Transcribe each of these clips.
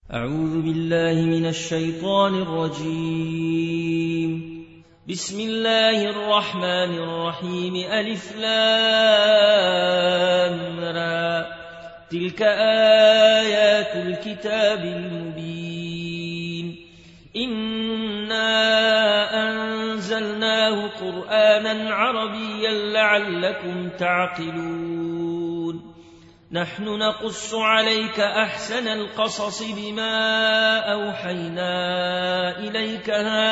أعوذ بالله من الشيطان الرجيم. بسم الله الرحمن الرحيم. ألف لام را. تلك آيات الكتاب المبين. إنا أنزلناه قرآنا عربيا لعلكم تعقلون. نحن نقص عليك أحسن القصص بما أوحينا إليك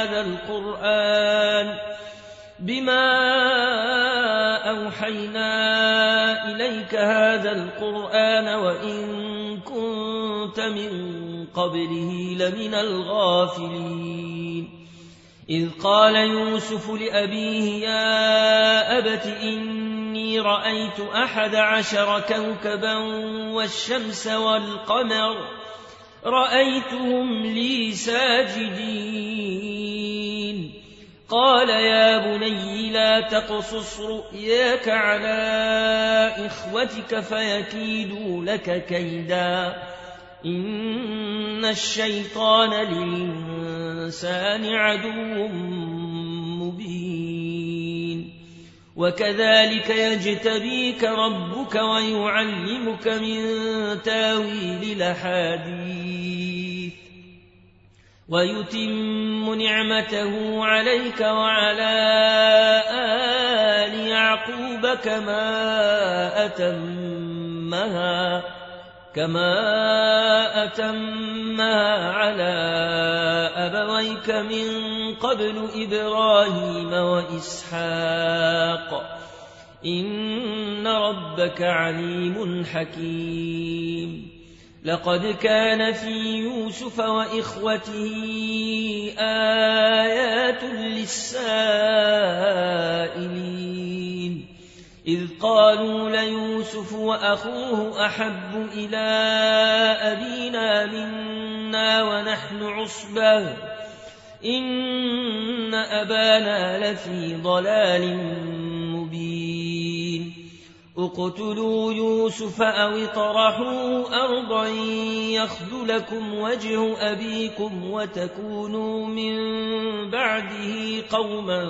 هذا القرآن وإن كنت من قبله لمن الغافلين. إذ قال يوسف لأبيه يا أبت إني رأيت 11 كوكبا والشمس والقمر رأيتهم لي ساجدين. قال يا بني لا تقصص رؤياك على إخوتك فيكيدوا لك كيدا إن الشيطان للإنسان عدو مبين. وكذلك يجتبيك ربك ويعلمك من تاويل الأحاديث ويتم نعمته عليك وعلى آل يعقوب كما أتمها على أبويك من قبل إبراهيم وإسحاق إن ربك عليم حكيم. لقد كان في يوسف وإخوته آيات للسائلين إذ قالوا ليوسف وأخوه أحب إلى أبينا منا ونحن عصبة إن أبانا لفي ضلال مبين. اقتلوا يوسف أو اطرحوه أرضا يخل لكم وجه أبيكم وتكونوا من بعده قوما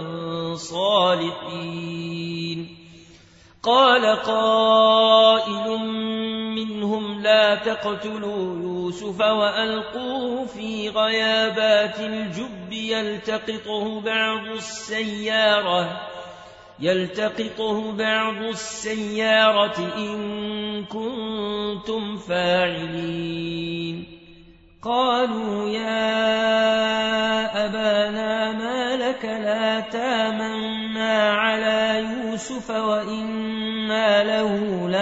صالحين. قال قائل منهم لا تقتلوا يوسف وألقوه في غيابات الجب يلتقطه بعض السيارة إن كنتم فاعلين. قالوا يا أبانا ما لك لا تامنا على يوسف وإنا له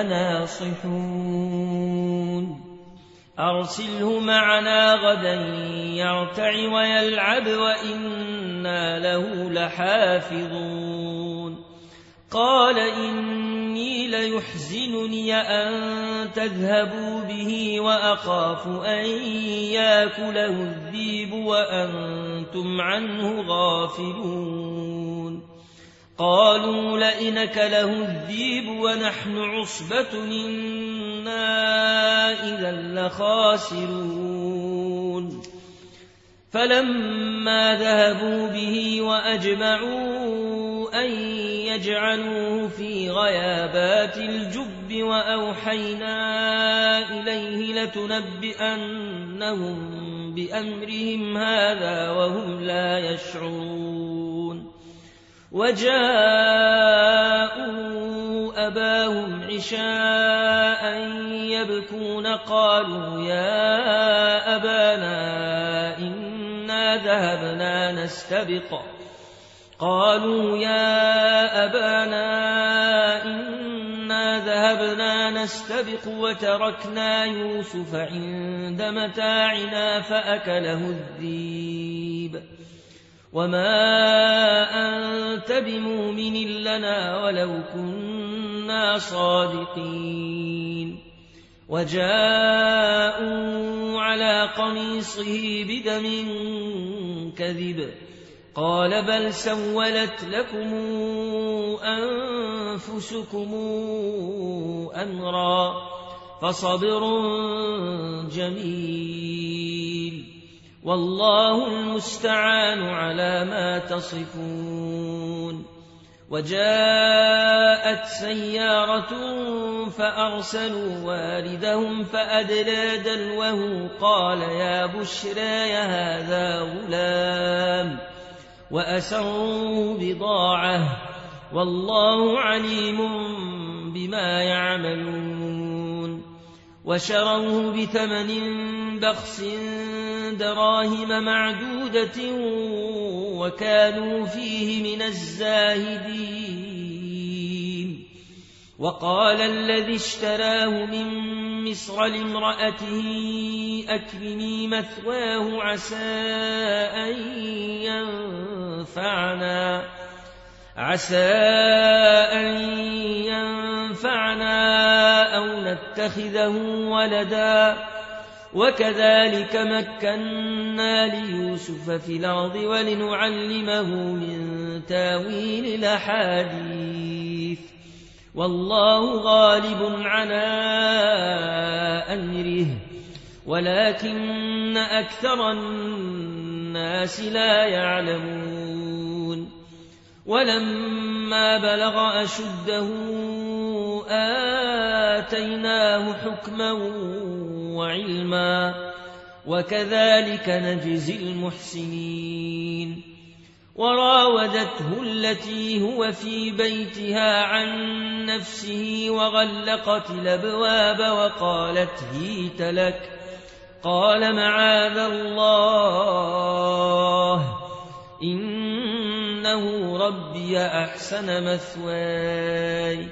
لناصحون. أرسله معنا غدا يرتع ويلعب وإنا له لحافظون. قال إني ليحزنني أن تذهبوا به وأخاف أن يأكله الذئب وأنتم عنه غافلون. قالوا لئن أكله الذئب ونحن عصبة إنا إذا لخاسرون. فلما ذهبوا به وأجمعوا أن يجعلوه في غيابات الجب وأوحينا إليه لتنبئنهم بأمرهم هذا وهم لا يشعرون. وجاءوا أباهم عشاء يبكون. قالوا يا أبانا إنا ذهبنا نستبق وتركنا يوسف عند متاعنا فأكله الذئب وما أنت بمؤمن لنا ولو كنا صادقين. وجاءوا على قميصه بدم كذب. قال بل سولت لكم أنفسكم أمرا فصبر جميل والله المستعان على ما تصفون. وجاءت سيارة فأرسلوا واردهم فأدلى دلوه قال يا بشرى هذا غلام وأسروا بضاعة والله عليم بما يعملون. وشروه بثمن بخس دراهم معدودة وكانوا فيه من الزاهدين. وقال الذي اشتراه من مصر لامرأته أكرمي مثواه عسى أن ينفعنا أو نتخذه ولدا وكذلك مكنا ليوسف في الأرض ولنعلمه من تاويل الأحاديث والله غالب على أمره ولكن أكثر الناس لا يعلمون. ولما بلغ أشده آتيناه حكما وعلما وكذلك نجزي المحسنين. وراودته التي هو في بيتها عن نفسه وغلقت الأبواب وقالت هيت لك قال معاذ الله إنه ربي أحسن مثواي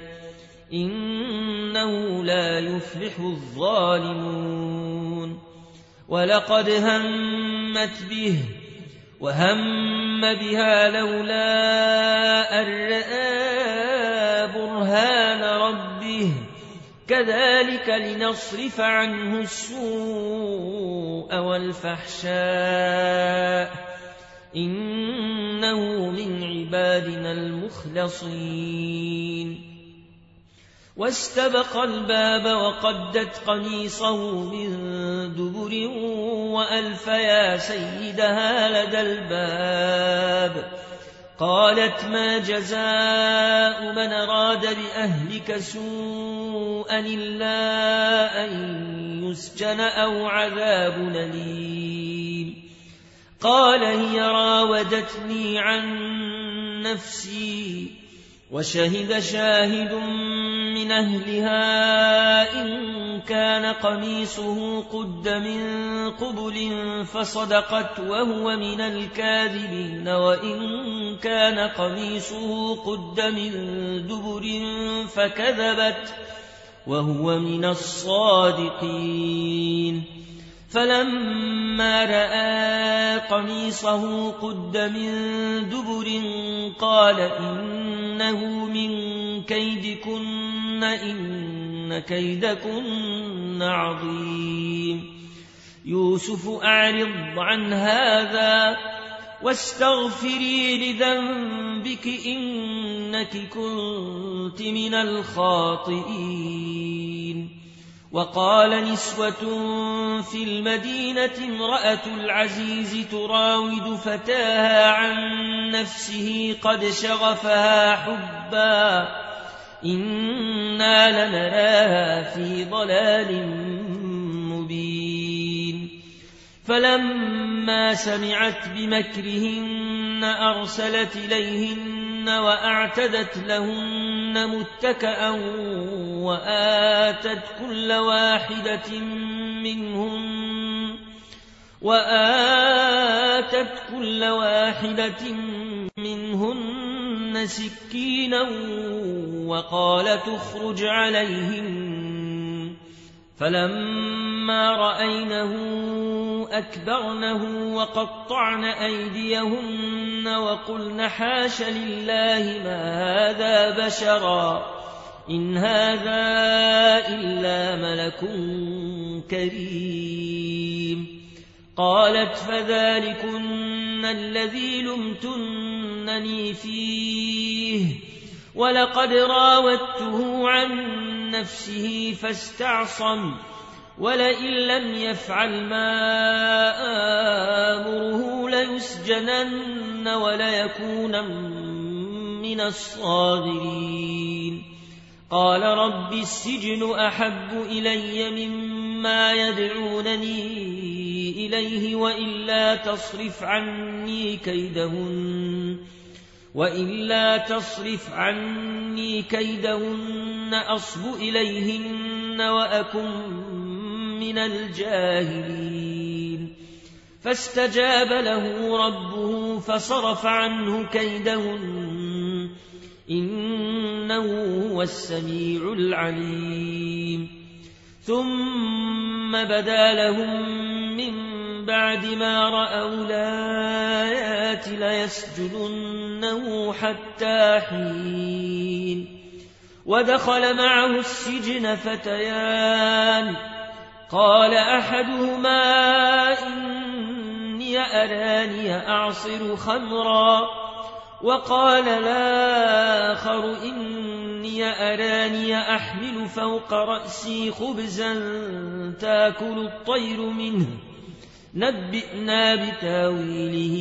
إنه لا يفلح الظالمون. ولقد همت به وهم بها لولا أن رأى برهان ربه كذلك لنصرف عنه السوء والفحشاء إنه من عبادنا المخلصين. واستبق الباب وقدت قميصه من دبر وألف يا سيدها لدى الباب. قالت ما جزاء من أراد بأهلك سوءا إلا أن يسجن أو عذاب أليم. قال هي راودتني عن نفسي وشهد شاهد من أهلها إن كان قميصه قد من قبل فصدقت وهو من الكاذبين وإن كان قميصه قد من دبر فكذبت وهو من الصادقين. فلما رأى قميصه قد من دبر قال إنه من كيدكن إن كيدكن عظيم. يوسف أعرض عن هذا واستغفري لذنبك إنك كنت من الخاطئين. وقال نسوة في المدينة امرأة العزيز تراود فتاها عن نفسه قد شغفها حبا إنا لنراها في ضلال مبين. فلما سمعت بمكرهن أرسلت إليهن وأعتدت لهن متكأ وآتت كل واحدة منهن سكينا وقالت اخرج عليهن. فلما رأينه أكبرنه وقطعن أيديهن وقلن حاش لله ما هذا بشرا إن هذا إلا ملك كريم. قالت فذلكن الذي لمتنني فيه ولقد راودته عن نفسه فاستعصم ولئن لم يفعل ما آمره ليسجنن وليكون من الصاغرين قال رب السجن أحب إلي مما يدعونني إليه وإلا تصرف عني كيدهن أصب إليهن وأكن من الجاهلين فاستجاب له ربه فصرف عنه كيدهن إنه هو السميع العليم ثم بدا لهم من بعد ما رأوا الآيات ليسجننه حتى حين ودخل معه السجن فتيان قال أحدهما إني أراني أعصر خمرا وقال الآخر إني أراني أحمل فوق رأسي خبزا تأكل الطير منه نبئنا بتاويله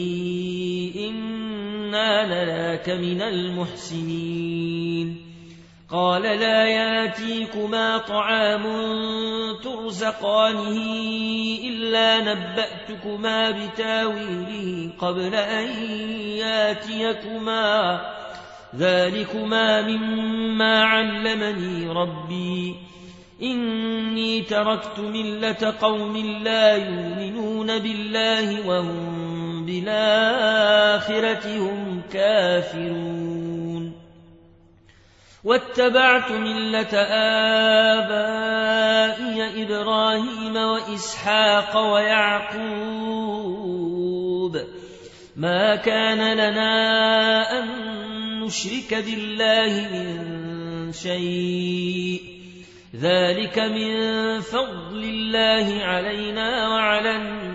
إنا نراك من المحسنين قال لا ياتيكما طعام ترزقانه إلا نبأتكما بتاويله قبل أن ياتيكما ذلكما مما علمني ربي إني تركت ملة قوم لا يؤمنون بالله وهم بالآخرة هم كافرون واتبعت ملة آبائي إبراهيم وإسحاق ويعقوب ما كان لنا أن نشرك بالله من شيء ذلك من فضل الله علينا وعلى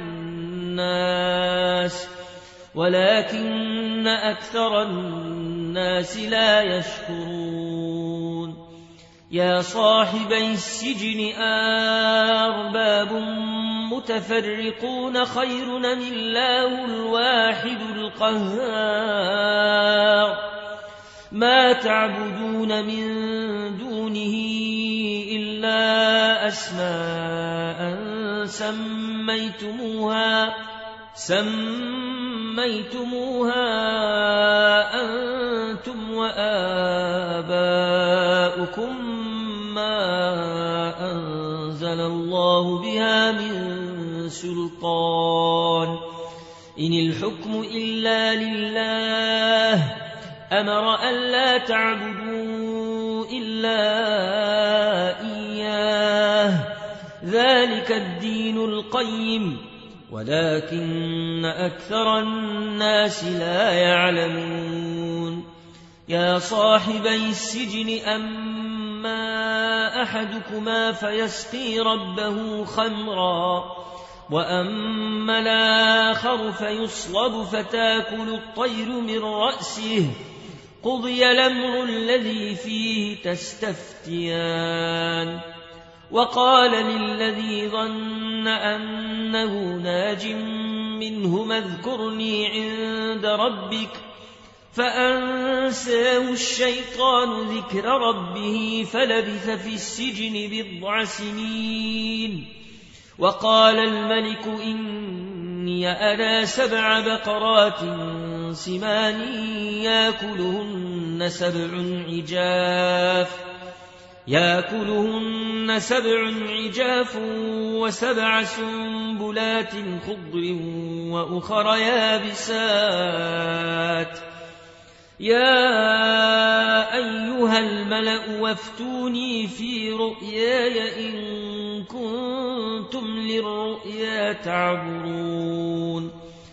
الناس ولكن أكثر الناس لا يشكرون يا صاحبي السجن أرباب متفرقون خير من الله الواحد القهار ما تعبدون من دونه إلا أسماء سميتموها أنتم وآباؤكم ما أنزل الله بها من سلطان إن الحكم إلا لله أمر أن لا تعبدوا إلا إياه ذلك الدين القيم ولكن أكثر الناس لا يعلمون يا صاحبي السجن أما أحدكما فيسقي ربه خمرا وأما الآخر فيصلب فتاكل الطير من رأسه قضي الأمر الذي فيه تستفتيان وقال للذي ظن أنه ناج منهما اذكرني عند ربك فأنساه الشيطان ذكر ربه فلبث في السجن بضع سنين وقال الملك إني أرى 7 بقرات سمان يأكلهن 7 عجاف و7 سنبلات خضر وأخر يابسات يا أيها الملأ وافتوني في رؤياي إن كنتم للرؤيا تعبرون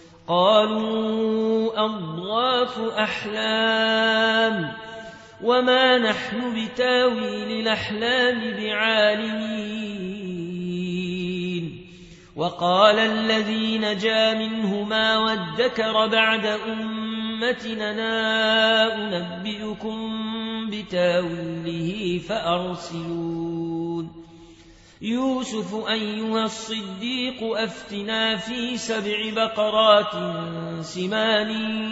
قالوا أضغاث أحلام وما نحن بتاويل الأحلام بعالمين وقال الذي نجا منهما وادكر بعد أمتنا أنبئكم بتاويله فأرسلون يوسف أيها الصديق أفتنا في 7 بقرات سمان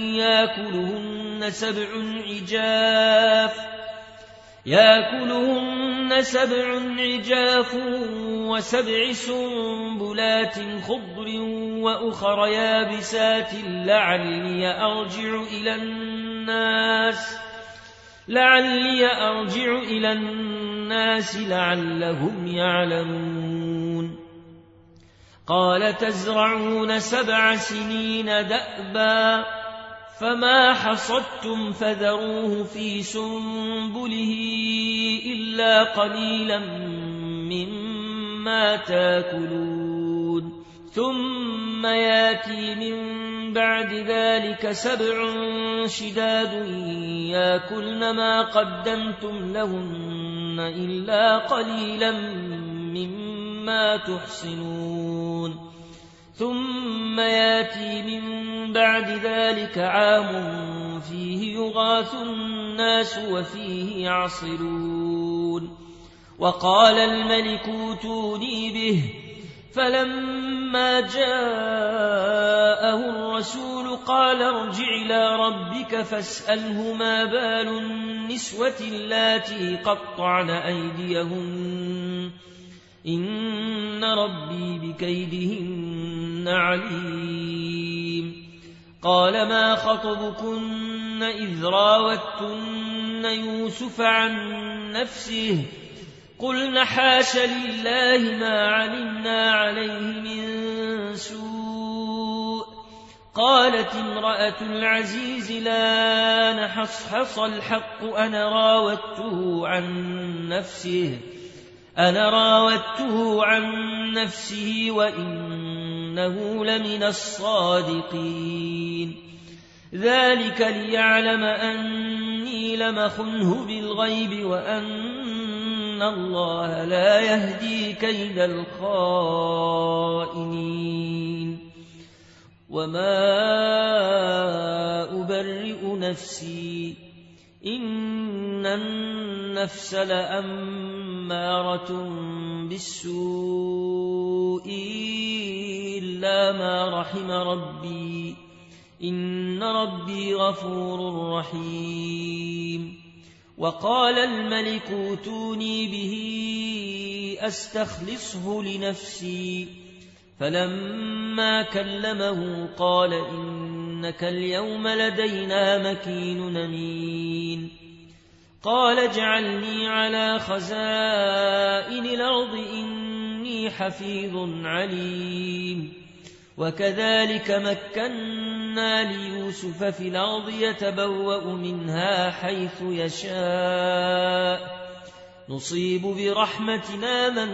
يأكلهن 7 عجاف و7 سنبلات خضر وأخر يابسات لعلي أرجع إلى الناس لعلهم يعلمون قال تزرعون 7 سنين دأبا فما حصدتم فذروه في سنبله إلا قليلا مما تاكلون ثم ياتي من بعد ذلك 7 شداد ياكلن ما قدمتم لهن إلا قليلا مما تحصنون ثم ياتي من بعد ذلك عام فيه يغاث الناس وفيه يعصرون وقال الملك اوتوني به فلما جاءه الرسول قال ارجع إلى ربك فاسأله ما بال النسوة اللاتي قطعن أيديهن إن ربي بكيدهن عليم قال ما خطبكن إذ راوتن يوسف عن نفسه قلن حاش لله ما علمنا عليه من سوء قالت امرأة العزيز لا نحصحص الحق أنا راودته عن نفسه وإنه لمن الصادقين ذلك ليعلم أني لم أخنه بالغيب وأن الله لا يهدي كيد الخائنين وما أبرئ نفسي إن النفس لأمارة بالسوء إلا ما رحم ربي إن ربي غفور رحيم وقال الملك اوتوني به أستخلصه لنفسي فلما كلمه قال إنك اليوم لدينا مكين أمين قال اجعلني على خزائن الأرض إني حفيظ عليم وكذلك مكنا ليوسف في الأرض يتبوأ منها حيث يشاء نصيب برحمتنا من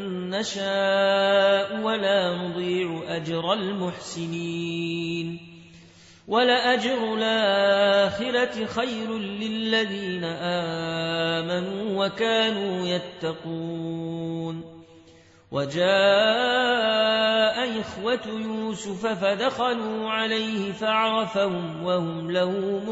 نشاء ولا نضيع أجر المحسنين ولأجر الآخرة خير للذين آمنوا وكانوا يتقون وجاء إخوة يوسف فدخلوا عليه فعرفهم وهم له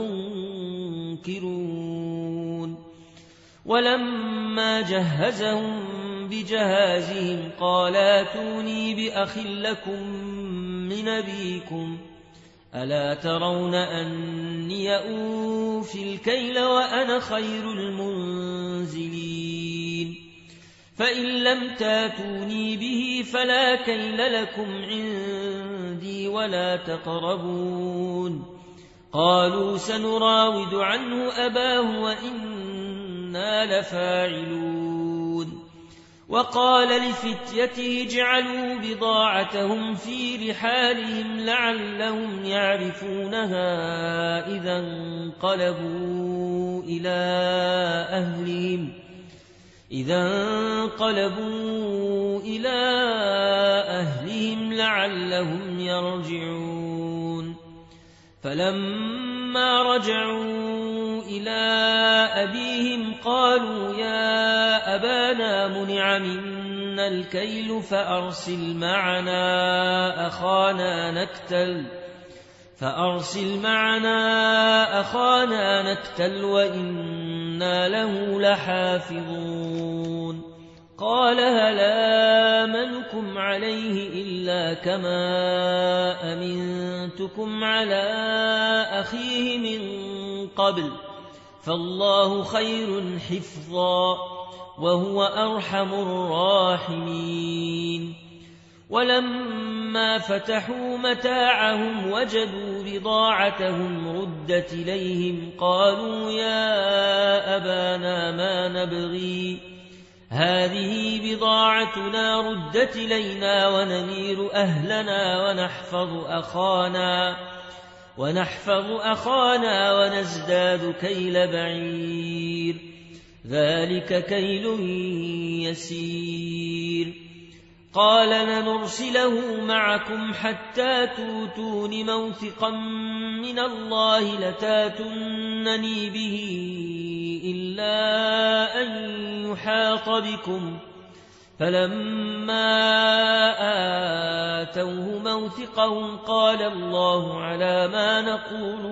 منكرون ولما جهزهم بجهازهم قال اتوني بأخ لكم من أبيكم ألا ترون أني أوفي الكيل وأنا خير المنزلين فإن لم تاتوني به فلا كيل لكم عندي ولا تقربون قالوا سنراود عنه أباه وإنا لفاعلون وقال لفتيته اجعلوا بضاعتهم في رحالهم لعلهم يعرفونها إذا انقلبوا إلى أهلهم لعلهم يرجعون فلما رجعوا إلى أبيهم قالوا يا أبانا منع منا الكيل فأرسل معنا أخانا نكتل فأرسل معنا أخانا نكتل وإنا له لحافظون قال هل آمنكم عليه إلا كما أمنتكم على أخيه من قبل فالله خير حفظا وهو أرحم الراحمين ولما فتحوا متاعهم وجدوا بضاعتهم ردت إليهم قالوا يا أبانا ما نبغي هذه بضاعتنا ردت إلينا ونمير أهلنا ونحفظ أخانا ونزداد كيل بعير ذلك كيل يسير قال لنرسله معكم حتى توتون موثقا من الله لتاتونني به إلا أن يحاط بكم فلما آتوه موثقهم قال الله على ما نقول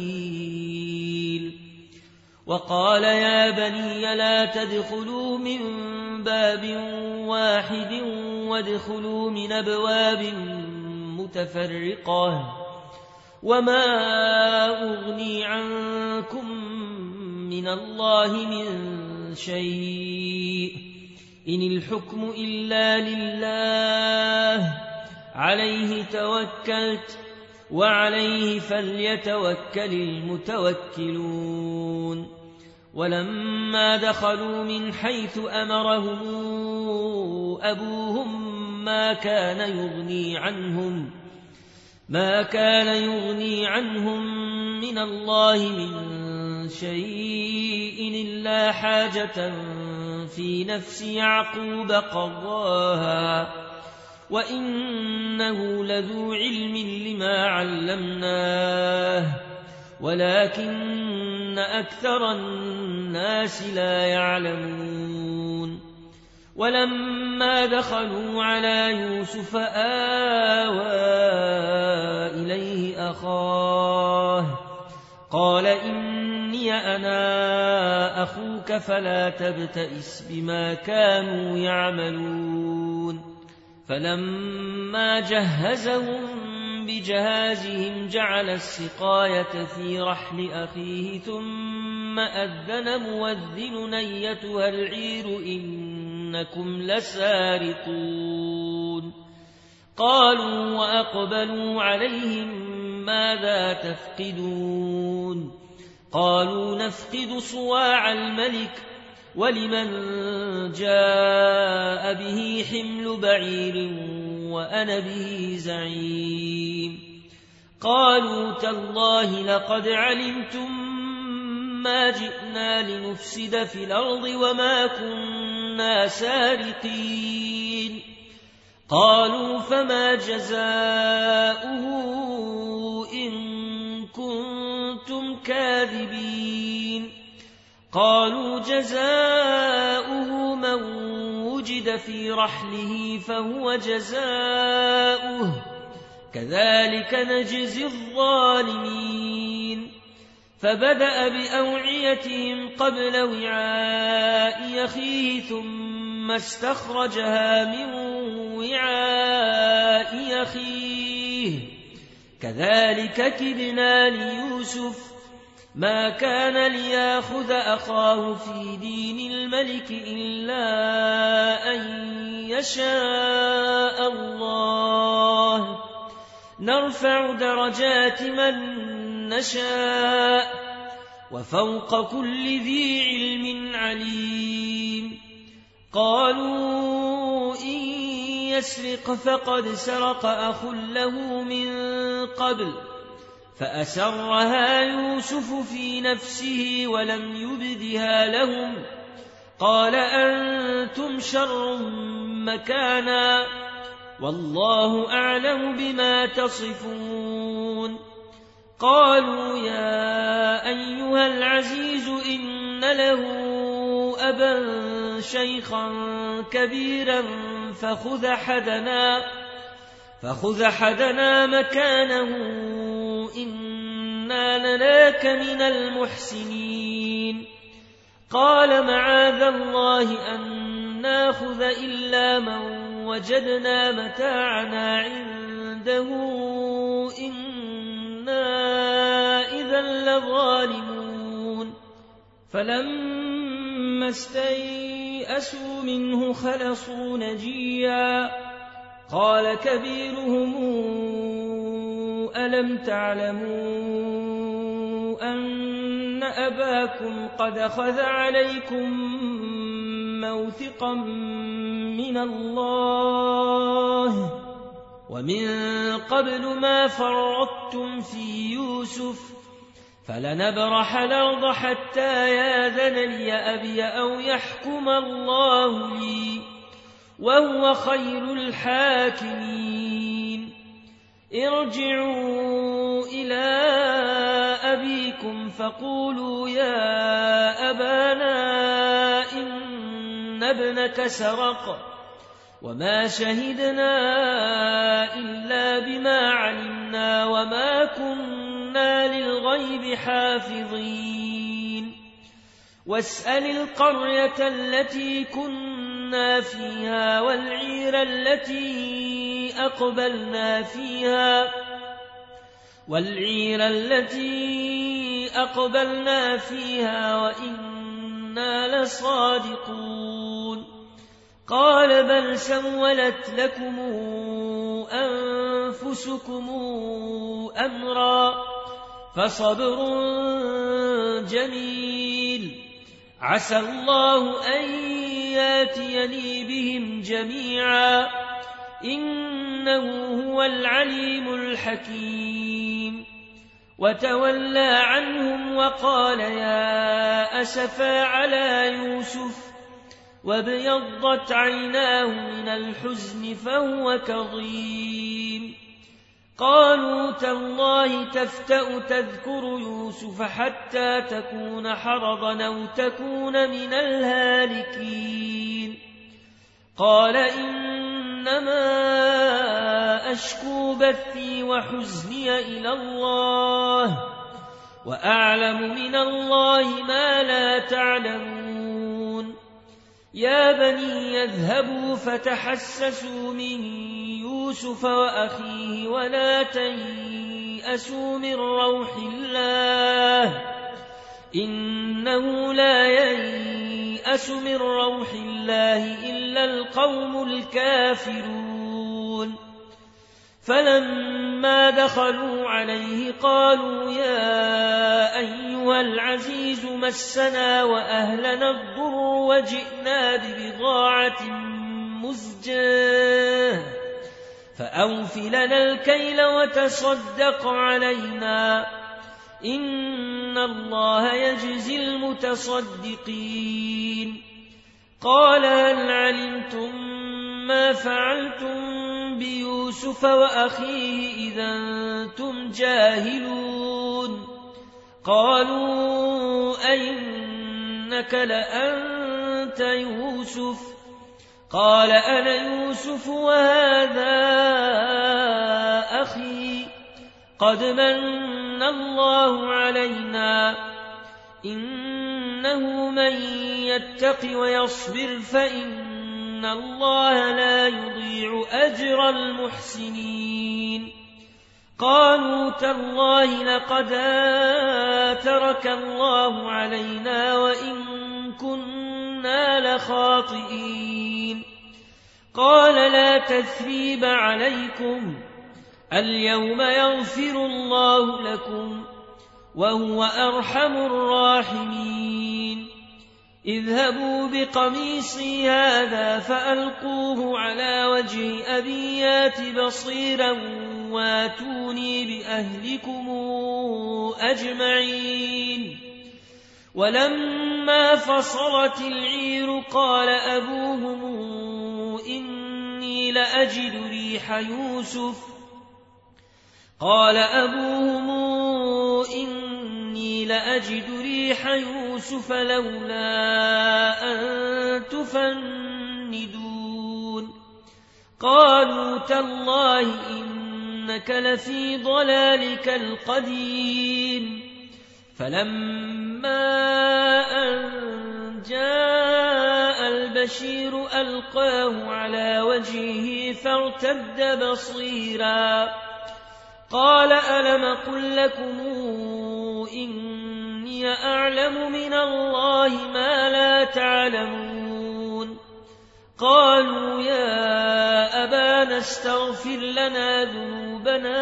وكيل وقال يا بني لا تدخلوا من باب واحد وادخلوا من أبواب متفرقة وما أغني عنكم من الله من شيء إن الحكم إلا لله عليه توكلت وعليه فليتوكل المتوكلون ولما دخلوا من حيث أمرهم أبوهم ما كان يغني عنهم من الله من شيء إلا حاجة في نفس يعقوب قضاها وإنه لذو علم لما علمناه ولكن أكثر الناس لا يعلمون ولما دخلوا على يوسف آوى إليه أخاه قال إني أنا أخوك فلا تبتئس بما كانوا يعملون فلما جهزهم بجهازهم جعل السقاية في رحل أخيه ثم أذن مؤذن أيتها العير إنكم لسارقون قالوا وأقبلوا عليهم ماذا تفقدون قالوا نفقد صواع الملك ولمن جاء به حمل بعير وأنا به زعيم قالوا تالله لقد علمتم ما جئنا لنفسد في الأرض وما كنا سارقين قالوا فما جزاؤه إن كنتم كاذبين قالوا جزاؤه من وجد في رحله فهو جزاؤه كذلك نجزي الظالمين فبدأ بأوعيتهم قبل وعاء أخيه ثم استخرجها من وعاء أخيه كذلك كدنا ليوسف ما كان ليأخذ أخاه في دين الملك إلا أن يشاء الله نرفع درجات من نشاء وفوق كل ذي علم عليم قالوا إن يسرق فقد سرق أخ له من قبل فأسرها يوسف في نفسه ولم يبدها لهم قال أنتم شر مكانا والله أعلم بما تصفون قالوا يا أيها العزيز إن له أبا شيخا كبيرا فخذ حدنا مكانه إنا لنراك من المحسنين قال معاذ الله أن ناخذ إلا من وجدنا متاعنا عنده إنا إذا لظالمون فلما استيئسوا منه خلصوا نجيا قال كبيرهم ألم تعلموا أن أباكم قد أخذ عليكم موثقا من الله ومن قبل ما فرطتم في يوسف فلنبرح الأرض حتى ياذن لي أبي أو يحكم الله لي وهو خير الحاكمين ارجعوا إلى أبيكم فقولوا يا أبانا إن ابنك سرق وما شهدنا إلا بما علمنا وما كنا للغيب حافظين واسأل القرية التي كنا فيها والعير التي أقبلنا فيها وإنا لصادقون قال بل سولت لكم أنفسكم أمرا فصبر جميل عسى الله أن ياتيني بهم جميعا إنه هو العليم الحكيم وتولى عنهم وقال يا أسفا على يوسف وابيضت عيناه من الحزن فهو كظيم قالوا تالله تفتأ تذكر يوسف حتى تكون حرضا أو تكون من الهالكين قال إنما أشكو بثي وحزني إلى الله وأعلم من الله ما لا تعلمون يا بني يذهبوا فتحسسوا من يوسف وأخيه ولا تيأسوا من روح الله إنه لا ييأس من روح الله إلا القوم الكافرون فلما دخلوا عليه قالوا يا أيها العزيز مسنا وأهلنا الضر وجئنا ببضاعة مزجاة فأوف لنا الكيل وتصدق علينا إن الله يجزي المتصدقين قال هل علمتم ما فعلتم بيوسف وأخيه إذا أنتم جاهلون قالوا أئنك لأنت يوسف قال أنا يوسف وهذا أخي قد من الله علينا إنه من يتق ويصبر فإن الله لا يضيع أجر المحسنين قالوا تالله لقد آثرك الله علينا وإن كنا لخاطئين قال لا تثريب عليكم اليوم يغفر الله لكم وهو أرحم الراحمين اذهبوا بقميصي هذا فألقوه على وجه أبي يات بصيرا واتوني بأهلكم أجمعين ولما فصلت العير قال أبوهم إني لأجد ريح يوسف لولا أن تفندون قالوا تالله إنك لفي ضلالك القديم. فلما أن جاء البشير ألقاه على وجهه فارتد بصيرا قال ألم قل لكم إني أعلم من الله ما لا تعلمون. قالوا يا أبانا استغفر لنا ذنوبنا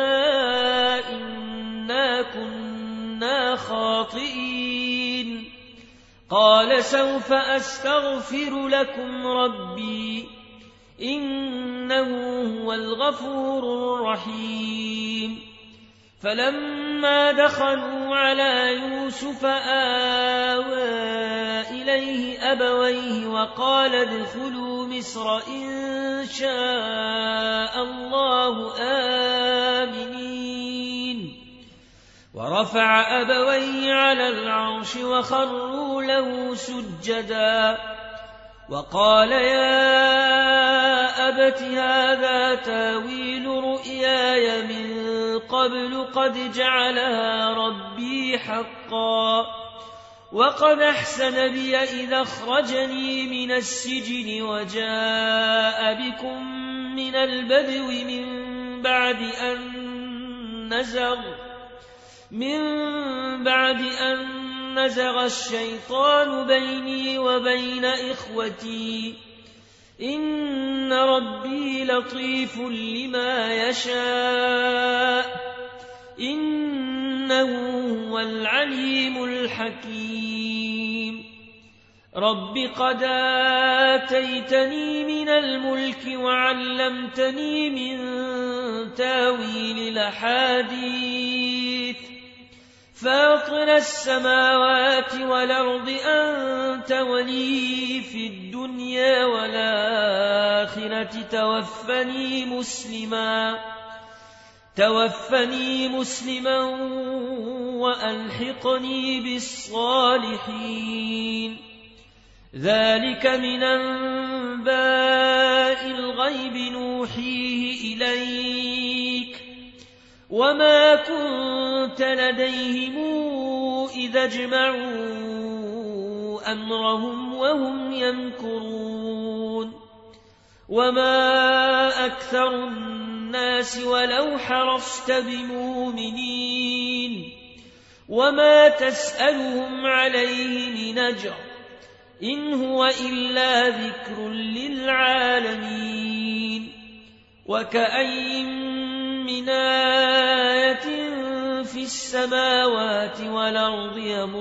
إنا كنا خاطئين. قال سوف أستغفر لكم ربي إنه هو الغفور الرحيم. فلما دخلوا على يوسف آوى إليه أبويه وقال ادخلوا مصر إن شاء الله آمنين. ورفع أبويه على العرش وخروا له سجدا وقال يا أبت هذا تاويل رؤياي من قبل قد جعلها ربي حقا وقد أحسن بي إذا أخرجني من السجن وجاء بكم من البدو من بعد أن نزغ الشيطان بيني وبين إخوتي إن ربي لطيف لما يشاء إنه هو العليم الحكيم. رب قد آتيتني من الملك وعلمتني من تاويل الأحاديث فاطر السماوات والأرض أنت ولي في الدنيا والآخرة توفني مسلما وألحقني بالصالحين. ذلك من أنباء الغيب نوحيه إليك وما كنت لديهم إذا اجمعوا أمرهم وهم يمكرون. وما أكثر الناس ولو حرصت بمؤمنين وما تسألهم عليه من أجر إن هو إلا ذكر للعالمين. وكأين من آية في السماوات والأرض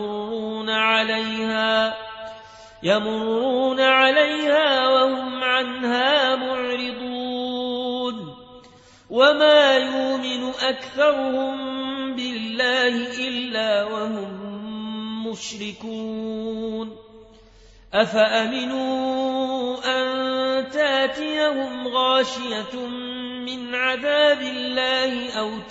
يمرون عليها وهم عنها معرضون. وما يؤمن أكثرهم بالله إلا وهم مشركون. أفأمنوا أن تاتيهم غاشية من عذاب الله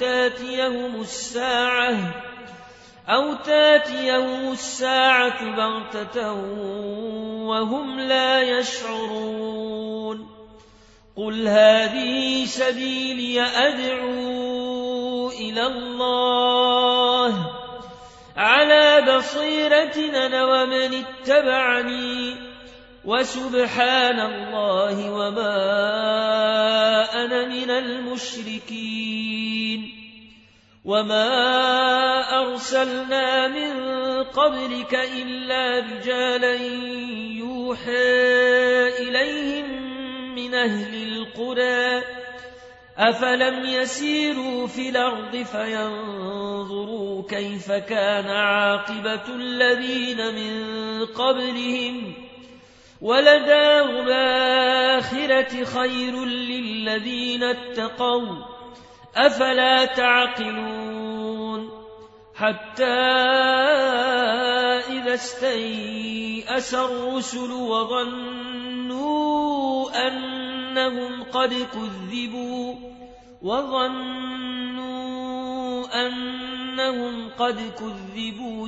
أو تاتيهم الساعة بغتة وهم لا يشعرون. قل هذه سبيلي أدعو إلى الله على بصيرة أنا ومن اتبعني وسبحان الله وما أنا من المشركين. وما أرسلنا من قبلك إلا رجالا يوحى إليهم من أهل القرى أفلم يسيروا في الأرض فينظروا كيف كان عاقبة الذين من قبلهم ولدار الآخرة خير للذين اتقوا أفلا تعقلون. حتى إذا استيأس الرسل وظنوا أنهم قد كذبوا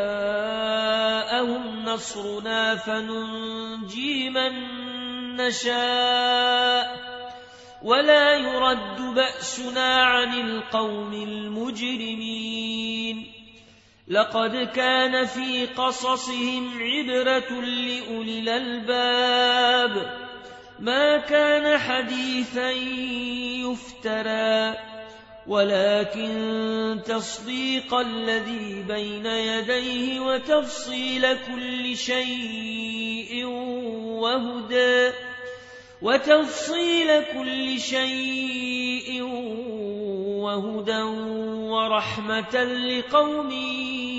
جاءهم نصرنا فننجي من نشاء ولا يرد بأسنا عن القوم المجرمين لقد كان في قصصهم عبرة لأولي الألباب ما كان حديثا يفترى ولكن تصديق الذي بين يديه وتفصيل كل شيء وهدى ورحمة لقوم